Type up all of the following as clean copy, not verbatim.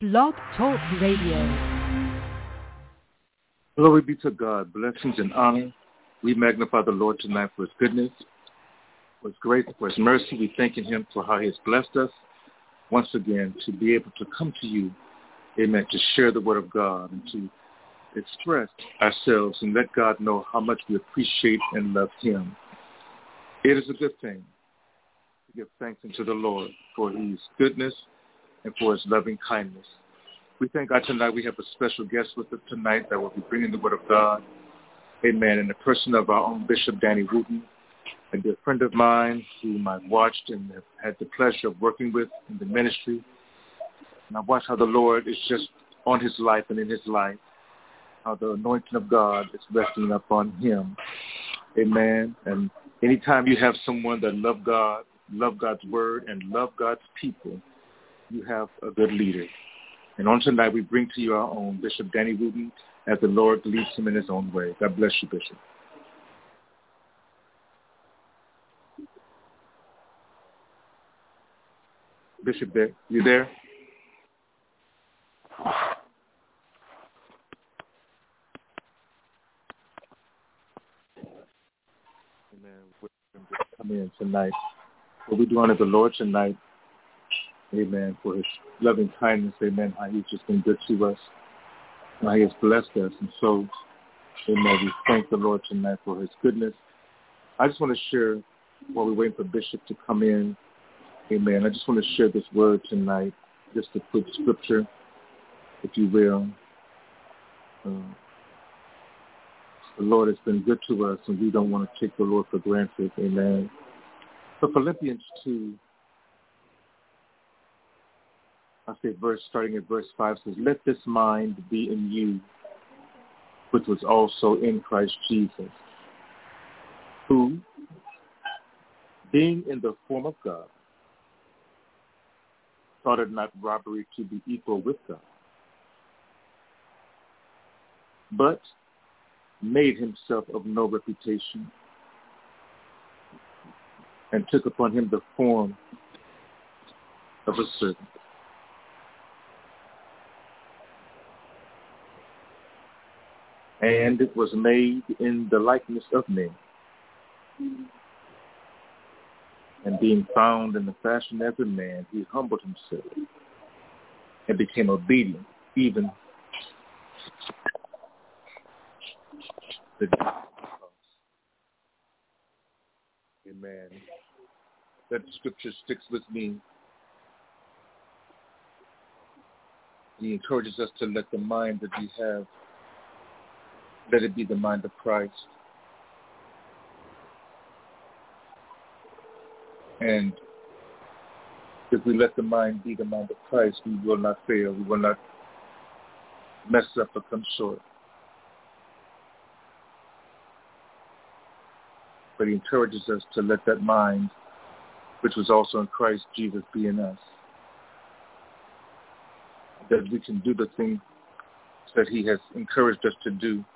Blog Talk Radio. Glory be to God. Blessings and honor. We magnify the Lord tonight for his goodness, for his grace, for his mercy. We thanking him for how he has blessed us once again to be able to come to you, amen, to share the word of God and to express ourselves and let God know how much we appreciate and love him. It is a good thing to give thanks unto the Lord for his goodness and for his loving kindness. We thank God tonight. We have a special guest with us tonight that will be bringing the word of God, amen, in the person of our own Bishop Danny Wooten, a dear friend of mine whom I've watched and have had the pleasure of working with in the ministry. And I've watched how the Lord is just on his life and in his life, how the anointing of God is resting upon him, amen. And anytime you have someone that love God, love God's word, and love God's people, you have a good leader. And on tonight, we bring to you our own Bishop Danny Wooten as the Lord leads him in his own way. God bless you, Bishop. Bishop, you there? Amen. We're going to come in tonight. What we do honor the Lord tonight, amen, for his loving kindness, amen, how he's just been good to us, and how he has blessed us. And so, amen, we thank the Lord tonight for his goodness. I just want to share, while we're waiting for Bishop to come in, amen, I just want to share this word tonight, just a quick scripture, if you will. The Lord has been good to us, and we don't want to take the Lord for granted, amen. So Philippians 2, starting at verse 5 says, "Let this mind be in you, which was also in Christ Jesus, who, being in the form of God, thought it not robbery to be equal with God, but made himself of no reputation, and took upon him the form of a servant. And it was made in the likeness of men. And being found in the fashion as a man, he humbled himself and became obedient, even to the cross." Amen. That scripture sticks with me. He encourages us to let the mind that we have, let it be the mind of Christ. And if we let the mind be the mind of Christ, we will not fail. We will not mess up or come short. But he encourages us to let that mind, which was also in Christ Jesus, be in us. That we can do the things that he has encouraged us to do,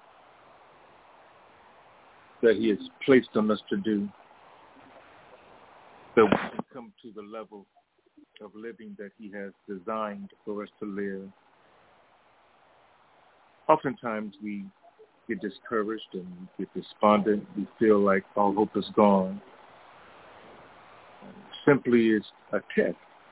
that he has placed on us to do, that we can come to the level of living that he has designed for us to live. Oftentimes we get discouraged and get despondent. We feel like all hope is gone. Simply is a test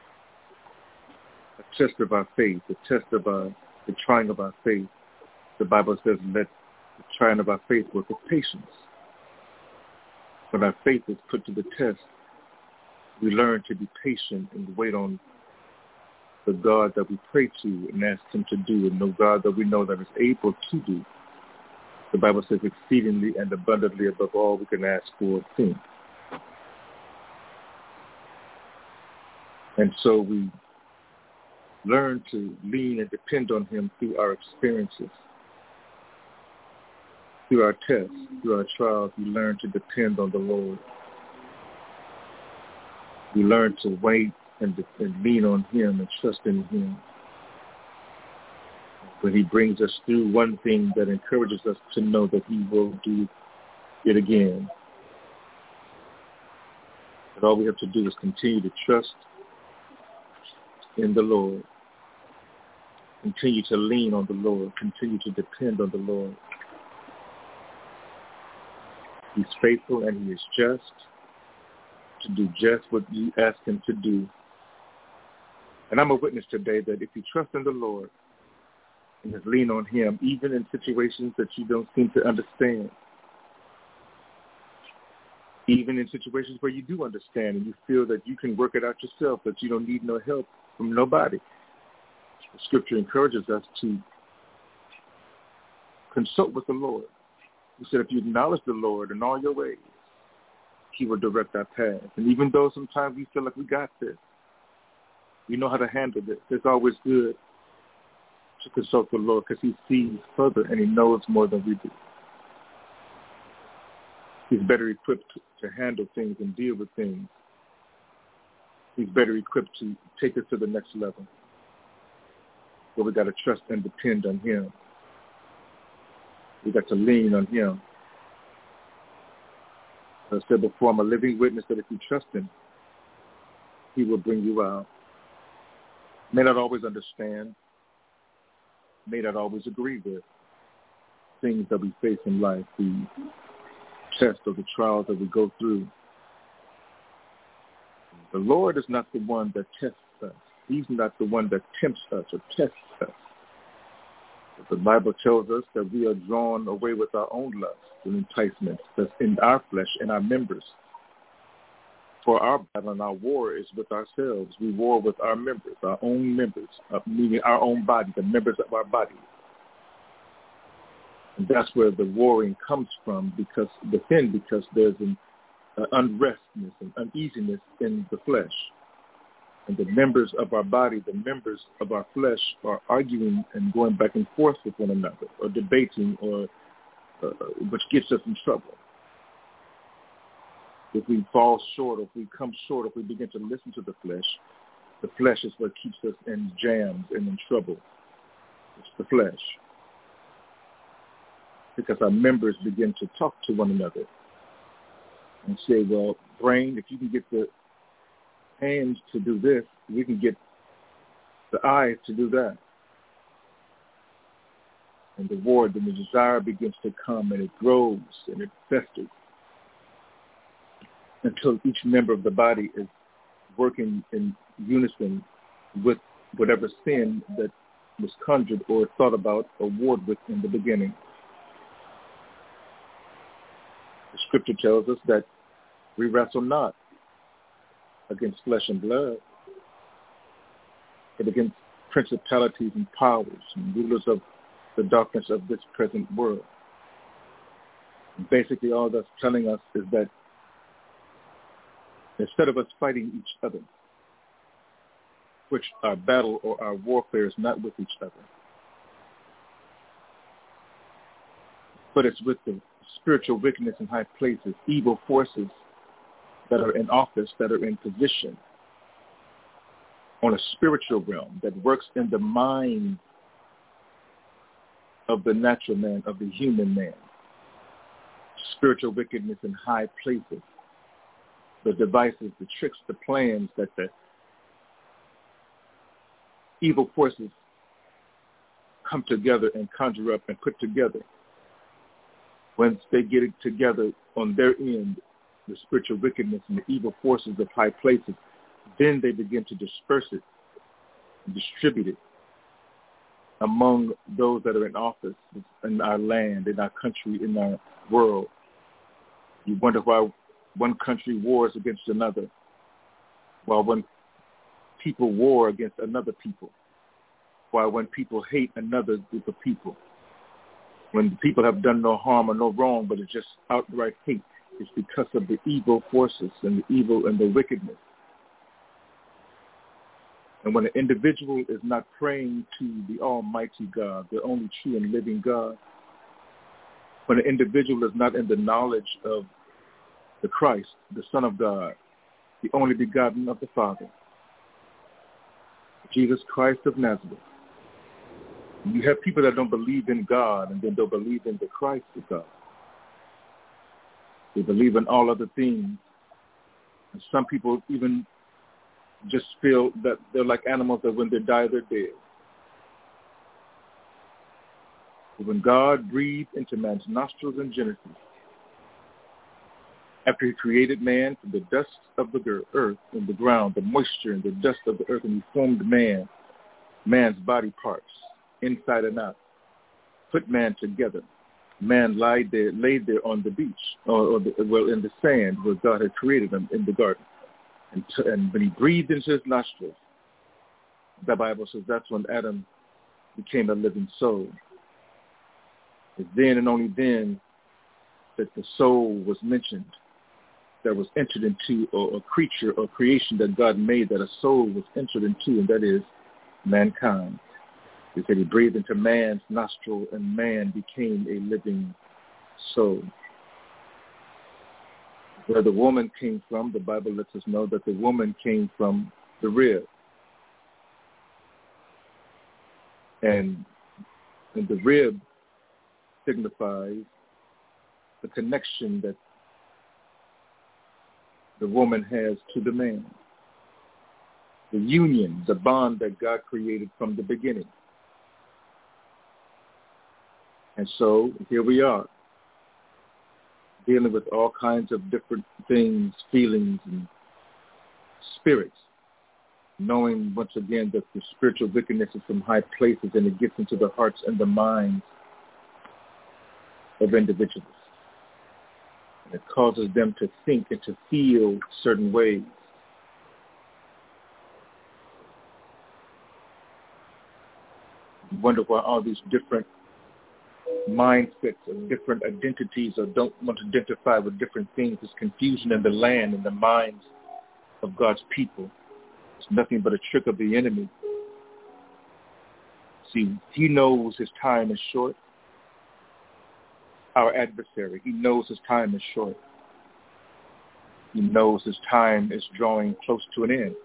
of our faith, a test of the trying of our faith. The Bible says, let the trying of our faith work with patience. When our faith is put to the test, we learn to be patient and wait on the God that we pray to and ask him to do, and the God that we know that is able to do. The Bible says exceedingly and abundantly above all we can ask for or think. And so we learn to lean and depend on him through our experiences, through our tests, through our trials. We learn to depend on the Lord. We learn to wait and lean on him and trust in him. When he brings us through one thing, that encourages us to know that he will do it again. But all we have to do is continue to trust in the Lord Continue to lean on the Lord. Continue to depend on the Lord. He's faithful and he is just to do just what you ask him to do. And I'm a witness today that if you trust in the Lord and just lean on him, even in situations that you don't seem to understand, even in situations where you do understand and you feel that you can work it out yourself, that you don't need no help from nobody, the scripture encourages us to consult with the Lord. He said, if you acknowledge the Lord in all your ways, he will direct our path. And even though sometimes we feel like we got this, we know how to handle this, it's always good to consult the Lord because he sees further and he knows more than we do. He's better equipped to handle things and deal with things. He's better equipped to take us to the next level. But we got to trust and depend on him. We got to lean on him. As I said before, I'm a living witness that if you trust him, he will bring you out. May not always understand, may not always agree with things that we face in life, the tests or the trials that we go through. The Lord is not the one that tests us. He's not the one that tempts us or tests us. But the Bible tells us that we are drawn away with our own lusts and enticements that's in our flesh and our members. For our battle and our war is with ourselves. We war with our members, our own members, meaning our own body, the members of our body. And that's where the warring comes from, because there's an unrestness and uneasiness in the flesh. And the members of our body, the members of our flesh are arguing and going back and forth with one another or debating, or which gets us in trouble. If we fall short, if we come short, if we begin to listen to the flesh is what keeps us in jams and in trouble. It's the flesh. Because our members begin to talk to one another and say, well, brain, if you can get the hands to do this, we can get the eyes to do that. And the war, then the desire begins to come, and it grows and it festers until each member of the body is working in unison with whatever sin that was conjured or thought about or warred with in the beginning. The scripture tells us that we wrestle not against flesh and blood, but against principalities and powers and rulers of the darkness of this present world. And basically all that's telling us is that instead of us fighting each other, which our battle or our warfare is not with each other, but it's with the spiritual wickedness in high places, evil forces that are in office, that are in position on a spiritual realm that works in the mind of the natural man, of the human man. Spiritual wickedness in high places. The devices, the tricks, the plans that the evil forces come together and conjure up and put together. Once they get it together on their end, the spiritual wickedness and the evil forces of high places, then they begin to disperse it and distribute it among those that are in office in our land, in our country, in our world. You wonder why one country wars against another, while when people war against another people, while when people hate another group of people, when the people have done no harm or no wrong, but it's just outright hate. It's because of the evil forces and the evil and the wickedness. And when an individual is not praying to the Almighty God, the only true and living God, when an individual is not in the knowledge of the Christ, the Son of God, the only begotten of the Father, Jesus Christ of Nazareth. You have people that don't believe in God and then don't believe in the Christ of God. They believe in all other things. And some people even just feel that they're like animals that when they die, they're dead. But when God breathed into man's nostrils in Genesis, after he created man from the dust of the earth and the ground, the moisture and the dust of the earth, and he formed man's body parts, inside and out, put man together. Man laid there on the beach, in the sand where God had created him in the garden. And when he breathed into his nostrils, the Bible says that's when Adam became a living soul. It's then and only then that the soul was mentioned, that was entered into, or a creature or creation that God made, that a soul was entered into, and that is mankind. He said he breathed into man's nostril, and man became a living soul. Where the woman came from, the Bible lets us know that the woman came from the rib. And the rib signifies the connection that the woman has to the man. The union, the bond that God created from the beginning. And so here we are, dealing with all kinds of different things, feelings, and spirits, knowing once again that the spiritual wickedness is from high places, and it gets into the hearts and the minds of individuals. And it causes them to think and to feel certain ways. You wonder why all these different mindsets and different identities, or don't want to identify with different things. There's confusion in the land, in the minds of God's people. It's nothing but a trick of the enemy. See, he knows his time is short. Our adversary, he knows his time is short. He knows his time is drawing close to an end.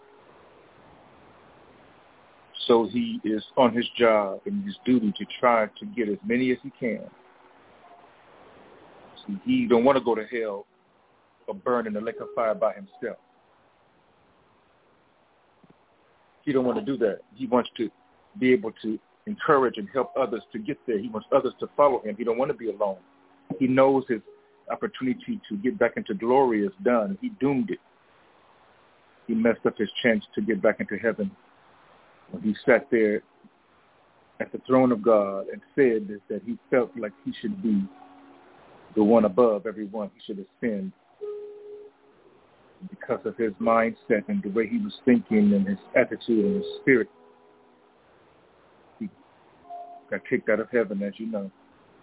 So he is on his job and his duty to try to get as many as he can. See, he don't want to go to hell or burn in the lake of fire by himself. He don't want to do that. He wants to be able to encourage and help others to get there. He wants others to follow him. He don't want to be alone. He knows his opportunity to get back into glory is done. He doomed it. He messed up his chance to get back into heaven when he sat there at the throne of God and said that he felt like he should be the one above everyone. He should ascend. Because of his mindset and the way he was thinking and his attitude and his spirit, he got kicked out of heaven, as you know.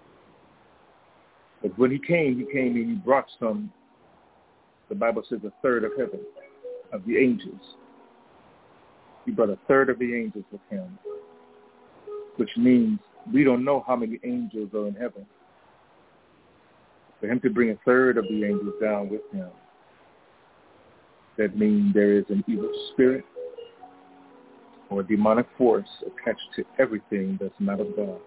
But when he came and he brought some, the Bible says, a third of heaven, of the angels. He brought a third of the angels with him, which means we don't know how many angels are in heaven. For him to bring a third of the angels down with him, that means there is an evil spirit or a demonic force attached to everything that's not of God.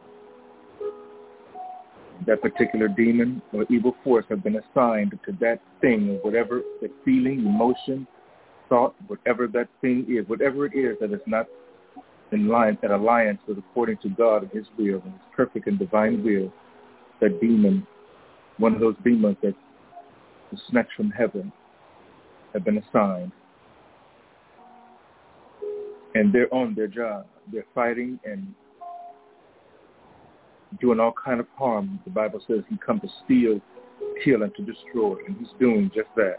That particular demon or evil force have been assigned to that thing, or whatever the feeling, emotion, thought, whatever that thing is, whatever it is that is not in line, in alliance with according to God and his will and his perfect and divine will. That demon, one of those demons that was snatched from heaven, have been assigned. And they're on their job. They're fighting and doing all kind of harm. The Bible says he comes to steal, kill, and to destroy. And he's doing just that.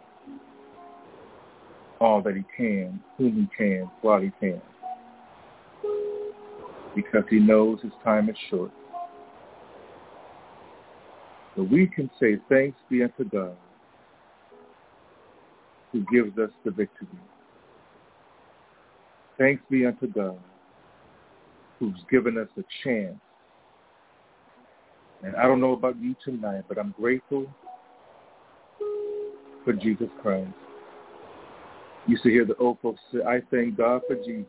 All that he can, whom he can, while he can. Because he knows his time is short. So we can say thanks be unto God, who gives us the victory. Thanks be unto God, who's given us a chance. And I don't know about you tonight, but I'm grateful for Jesus Christ. You used to hear the old folks say, I thank God for Jesus.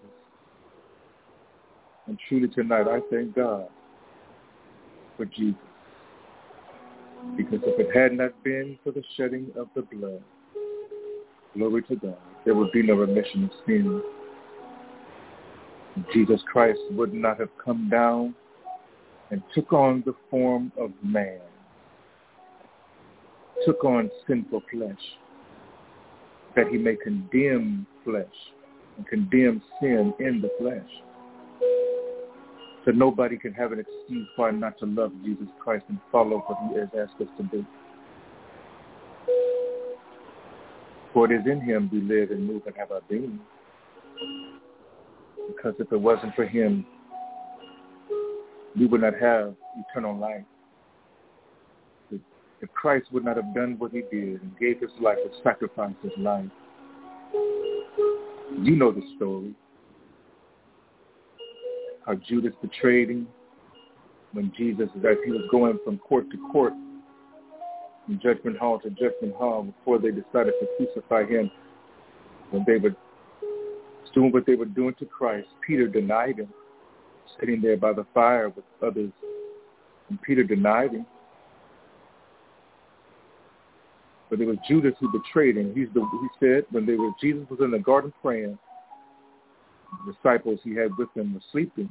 And truly tonight, I thank God for Jesus. Because if it had not been for the shedding of the blood, glory to God, there would be no remission of sin. Jesus Christ would not have come down and took on the form of man, took on sinful flesh, that he may condemn flesh and condemn sin in the flesh. So nobody can have an excuse why not to love Jesus Christ and follow what he has asked us to do. For it is in him we live and move and have our being. Because if it wasn't for him, we would not have eternal life. If Christ would not have done what he did and gave his life and sacrificed his life, you know the story. How Judas betrayed him when Jesus, as he was going from court to court, from judgment hall to judgment hall, before they decided to crucify him. When they were doing what they were doing to Christ, Peter denied him, sitting there by the fire with others. And Peter denied him. But it was Judas who betrayed him. He said when Jesus was in the garden praying, the disciples he had with him were sleeping,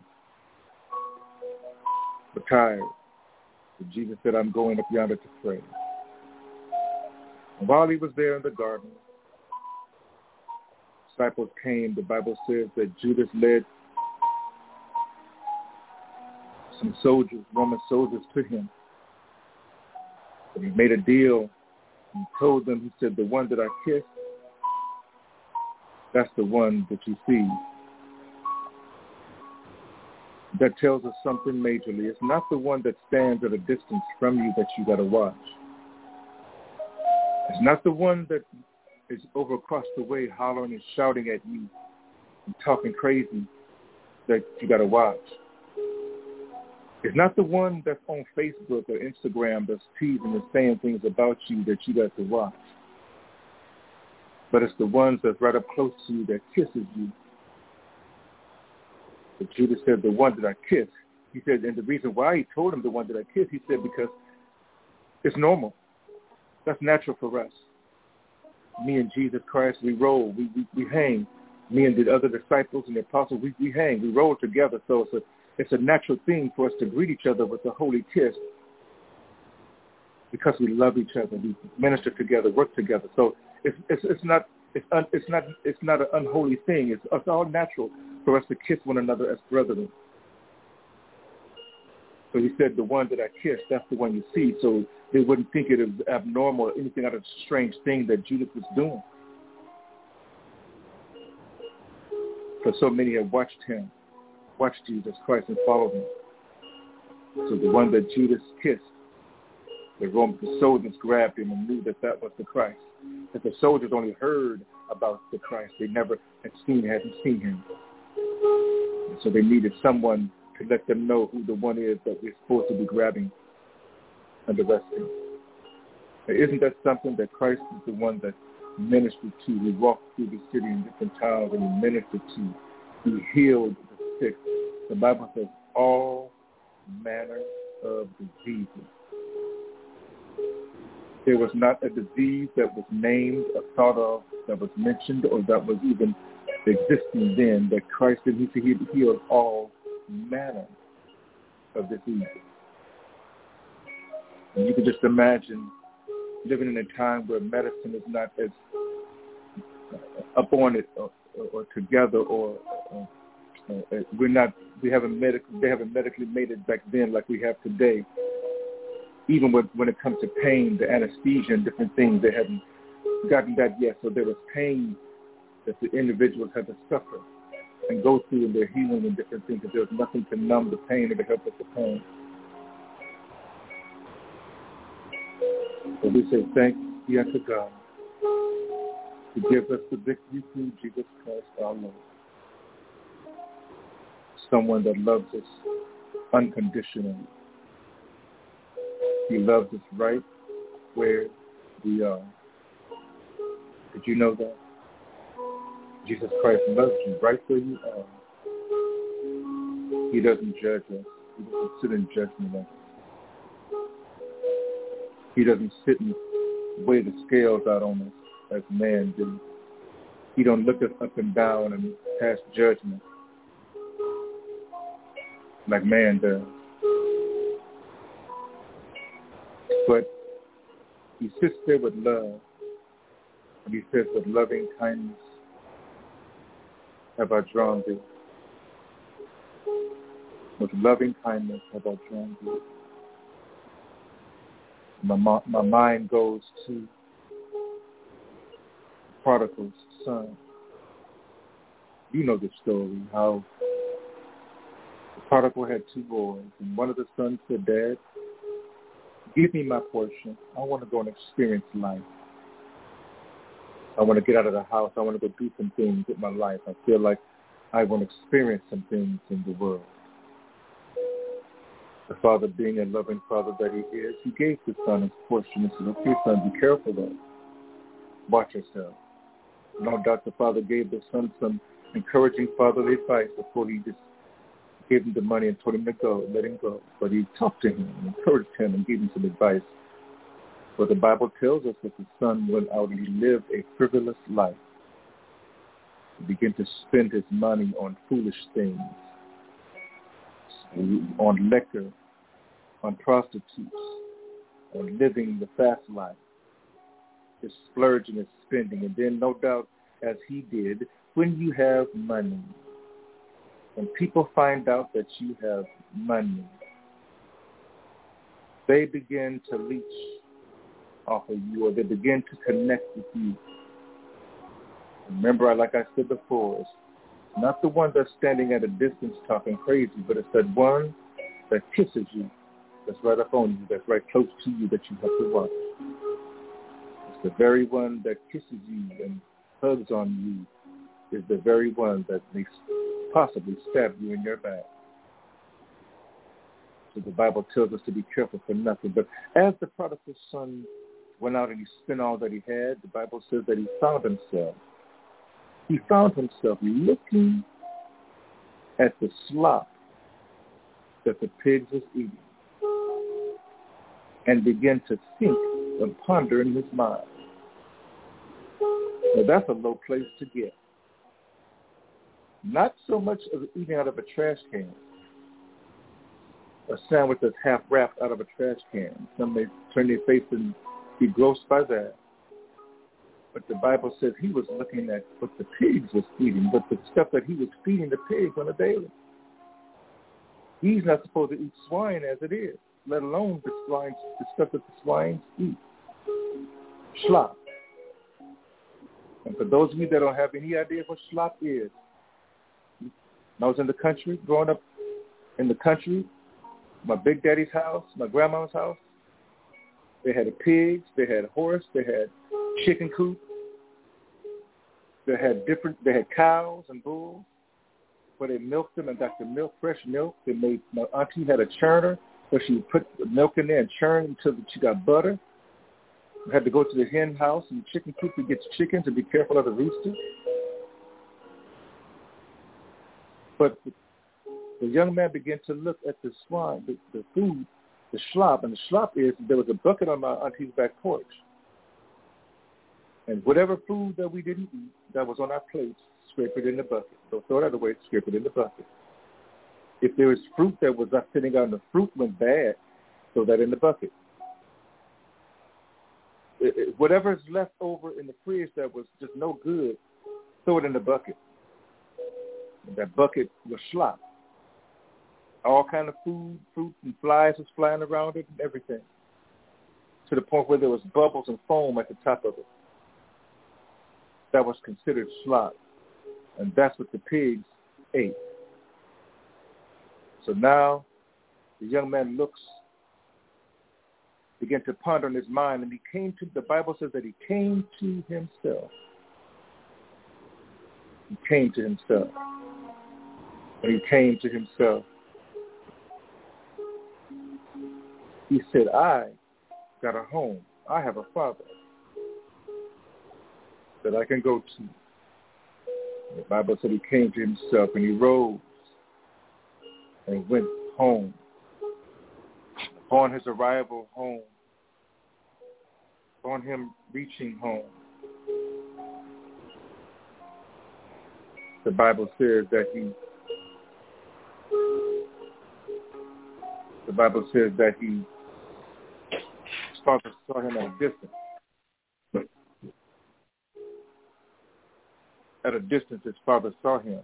were tired. But Jesus said, I'm going up yonder to pray. And while he was there in the garden, disciples came. The Bible says that Judas led some soldiers, Roman soldiers, to him. And he made a deal and told them, he said, the one that I kissed, that's the one that you see. That tells us something majorly. It's not the one that stands at a distance from you that you got to watch. It's not the one that is over across the way hollering and shouting at you and talking crazy that you got to watch. It's not the one that's on Facebook or Instagram that's teasing and saying things about you that you got to watch. But it's the ones that's right up close to you that kisses you. But Judas said, the one that I kissed. He said, and the reason why he told him the one that I kissed, he said, because it's normal. That's natural for us. Me and Jesus Christ, we roll, we hang. Me and the other disciples and the apostles, we hang, we roll together. So it's a natural thing for us to greet each other with a holy kiss because we love each other. We minister together, work together. So it's not an unholy thing. It's all natural for us to kiss one another as brethren. So he said, the one that I kissed, that's the one you see. So they wouldn't think it is abnormal or anything out of a strange thing that Judas was doing. For so many have watched Jesus Christ and followed him. So the one that Judas kissed, the soldiers grabbed him and knew that was the Christ. That the soldiers only heard about the Christ. They never hadn't seen him. And so they needed someone to let them know who the one is that we're supposed to be grabbing and arresting. Now, isn't that something that Christ is the one that ministered to? He walked through the city in different towns and he ministered to. He healed the sick. The Bible says all manner of diseases. There was not a disease that was named or thought of, that was mentioned, or that was even existing then that Christ did. He healed all manner of diseases. And you can just imagine living in a time where medicine is not as up on it or together, or they haven't medically made it back then like we have today. Even when it comes to pain, the anesthesia and different things, they haven't gotten that yet. So there was pain that the individuals had to suffer and go through in their healing and different things, because there was nothing to numb the pain or to help with the pain. So we say thanks be unto God to give us the victory through Jesus Christ our Lord. Someone that loves us unconditionally. He loves us right where we are. Did you know that? Jesus Christ loves you right where you are. He doesn't judge us. He doesn't sit in judgment of us. He doesn't sit and weigh the scales out on us as man do. He don't look us up and down and pass judgment like man does. But he sits there with love, and he says, with loving kindness have I drawn thee. With loving kindness have I drawn thee. My mind goes to the prodigal son. You know the story, how the prodigal had two boys, and one of the sons said, Dad, give me my portion. I want to go and experience life. I want to get out of the house. I want to go do some things with my life. I feel like I want to experience some things in the world. The father, being a loving father that he is, he gave his son his portion and said, okay, son, be careful though. Watch yourself. No doubt the father gave the son some encouraging fatherly advice before he just gave him the money and told him to go, let him go. But he talked to him, encouraged him, and gave him some advice. But the Bible tells us that the son went out and he lived a frivolous life. He began to spend his money on foolish things, on liquor, on prostitutes, on living the fast life, just splurging and spending. And then no doubt, as he did, when you have money, when people find out that you have money, they begin to leech off of you, or they begin to connect with you. Remember, like I said before, it's not the one that's standing at a distance talking crazy, but it's that one that kisses you, that's right up on you, that's right close to you, that you have to watch. It's the very one that kisses you and hugs on you is the very one that may possibly stab you in your back. So the Bible tells us to be careful for nothing. But as the prodigal son went out and he spent all that he had, the Bible says that he found himself looking at the slop that the pigs was eating and began to think and ponder in his mind. Now that's a low place to get. Not so much of eating out of a trash can, a sandwich that's half wrapped out of a trash can. Some may turn their face and be grossed by that. But the Bible says he was looking at what the pigs was eating, but the stuff that he was feeding the pigs on a daily. He's not supposed to eat swine as it is, let alone the stuff that the swine eat. Slop. And for those of you that don't have any idea what slop is, when I was in the country, growing up in the country, my big daddy's house, my grandma's house, they had pigs, they had horse, they had chicken coop, they had cows and bulls, where they milked them and got the milk, fresh milk. My auntie had a churner where she would put the milk in there and churn until she got butter. We had to go to the hen house and the chicken coop to get chickens and be careful of the rooster. But the young man began to look at the swine, the food, the slop, and the slop is there was a bucket on my auntie's back porch. And whatever food that we didn't eat that was on our plates, scrape it in the bucket. Don't throw it away, scrape it in the bucket. If there was fruit that was not sitting out and the fruit went bad, throw that in the bucket. Whatever's left over in the fridge that was just no good, throw it in the bucket. And that bucket was slop. All kind of food, fruit, and flies was flying around it and everything, to the point where there was bubbles and foam at the top of it. That was considered slop, and that's what the pigs ate. So now the young man began to ponder in his mind, and the Bible says that he came to himself. He came to himself. When he came to himself, he said, I got a home. I have a father that I can go to. The Bible said he came to himself, and he rose and went home. Upon his arrival home, upon him reaching home, the Bible says that he father saw him at a distance. At a distance, his father saw him.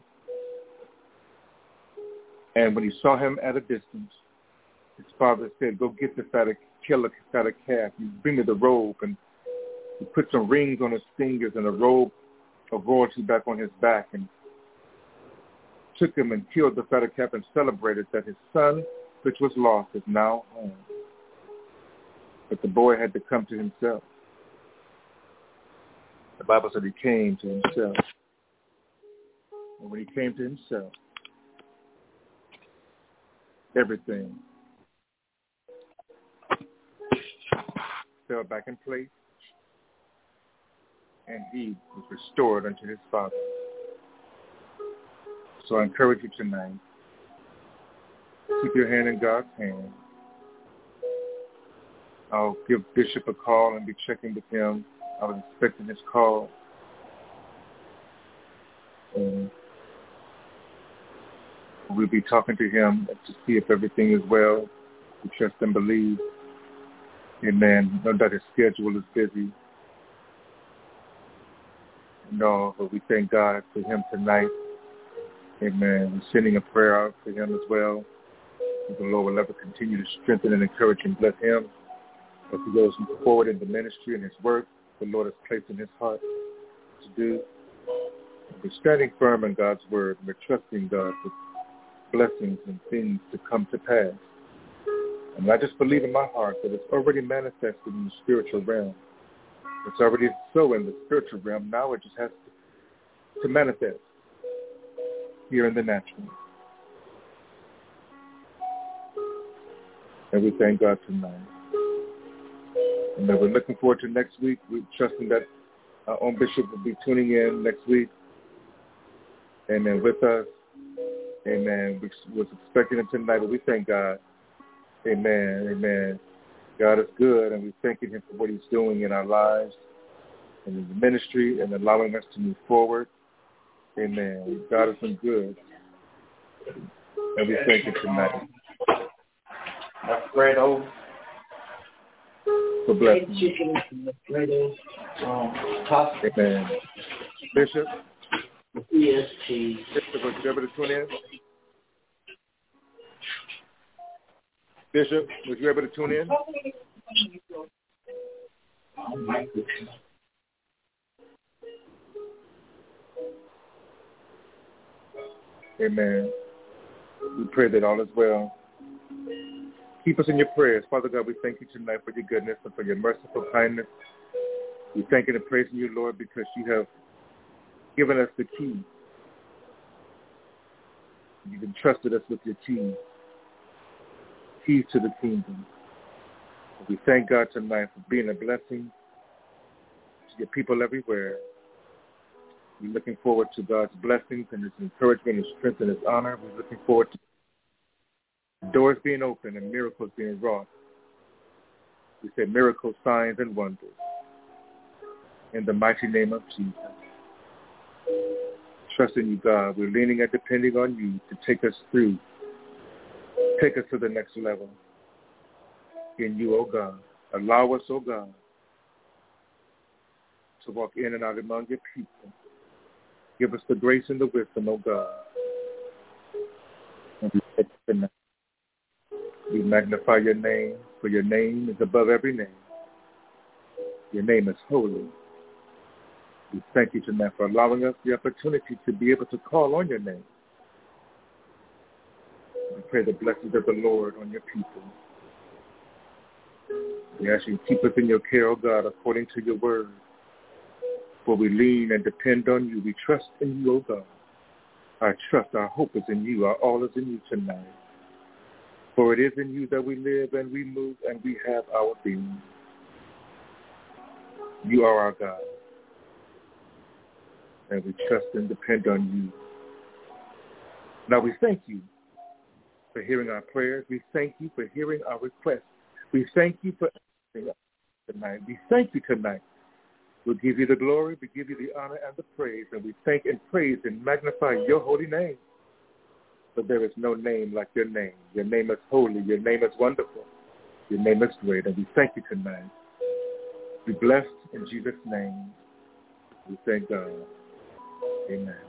And when he saw him at a distance, his father said, go get kill a fatted calf. You bring me the robe. And he put some rings on his fingers and a robe of royalty back on his back, and took him and killed the fatted calf and celebrated that his son, which was lost, is now home. But the boy had to come to himself. The Bible said he came to himself. And when he came to himself, everything fell back in place, and he was restored unto his father. So I encourage you tonight, keep your hand in God's hand. I'll give Bishop a call and be checking with him. I was expecting his call. And we'll be talking to him to see if everything is well. We trust and believe. Amen. Know that his schedule is busy. No, but we thank God for him tonight. Amen. We're sending a prayer out for him as well. The Lord will ever continue to strengthen and encourage and bless him as he goes forward in the ministry and his work the Lord has placed in his heart to do. We're standing firm in God's word. We're trusting God for blessings and things to come to pass. And I just believe in my heart that it's already manifested in the spiritual realm. It's already so in the spiritual realm. Now it just has to manifest here in the natural. And we thank God tonight. And then we're looking forward to next week. We're trusting that our own bishop will be tuning in next week. Amen. With us. Amen. We was expecting him tonight, but we thank God. Amen. Amen. God is good, and we're thanking him for what he's doing in our lives and in the ministry and allowing us to move forward. Amen. God has been good. And we thank you tonight. Fredo. For blessing. Amen. Bishop? EST. Bishop, was you able to tune in? Bishop, was you able to tune in? Amen. We pray that all is well. Keep us in your prayers. Father God, we thank you tonight for your goodness and for your merciful kindness. We thank you and praising you, Lord, because you have given us the key. You've entrusted us with your keys to the kingdom. We thank God tonight for being a blessing to your people everywhere. We're looking forward to God's blessings and his encouragement, his strength, and his honor. We're looking forward to doors being opened and miracles being wrought. We say miracles, signs, and wonders. In the mighty name of Jesus. Trusting you, God. We're leaning and depending on you to take us through. Take us to the next level. In you, oh God. Allow us, oh God, to walk in and out among your people. Give us the grace and the wisdom, oh God. And we magnify your name, for your name is above every name. Your name is holy. We thank you tonight for allowing us the opportunity to be able to call on your name. We pray the blessings of the Lord on your people. We ask you to keep us in your care, O God, according to your word. For we lean and depend on you. We trust in you, O God. Our trust, our hope is in you. Our all is in you tonight. For it is in you that we live and we move and we have our being. You are our God. And we trust and depend on you. Now we thank you for hearing our prayers. We thank you for hearing our requests. We thank you for everything tonight. We thank you tonight. We'll give you the glory, we give you the honor and the praise, and we thank and praise and magnify your holy name. For there is no name like your name. Your name is holy. Your name is wonderful. Your name is great, and we thank you tonight. Be blessed in Jesus' name. We thank God. Amen.